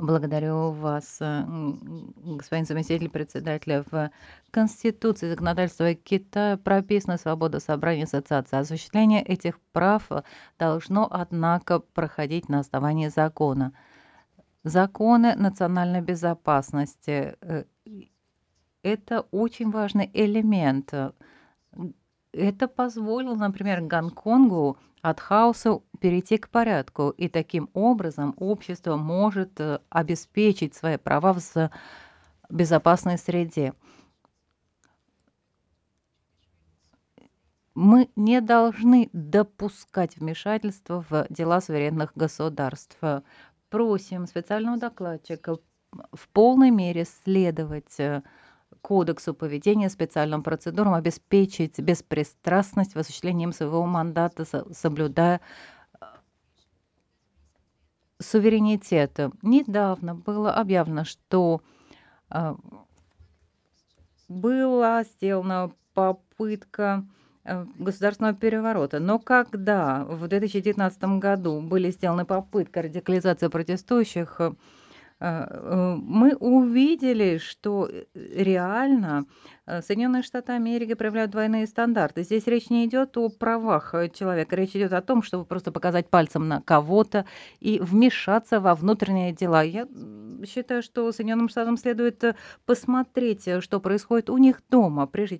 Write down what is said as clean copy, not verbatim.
Благодарю вас, господин заместитель председателя. В Конституции законодательства Китая прописана свобода собраний и ассоциаций. Осуществление этих прав должно, однако, проходить на основании закона. Законы национальной безопасности это очень важный элемент. Это позволило, например, Гонконгу от хаоса перейти к порядку, и таким образом общество может обеспечить свои права в безопасной среде. Мы не должны допускать вмешательства в дела суверенных государств. Просим специального докладчика в полной мере следовать кодексу поведения, специальным процедурам, обеспечить беспристрастность в осуществлении своего мандата, соблюдая суверенитет. Недавно было объявлено, что а, была сделана попытка государственного переворота. Но когда в 2019 году были сделаны попытки радикализации протестующих, мы увидели, что реально Соединенные Штаты Америки проявляют двойные стандарты. Здесь речь не идет о правах человека, речь идет о том, чтобы просто показать пальцем на кого-то и вмешаться во внутренние дела. Я считаю, что Соединенным Штатам следует посмотреть, что происходит у них дома, прежде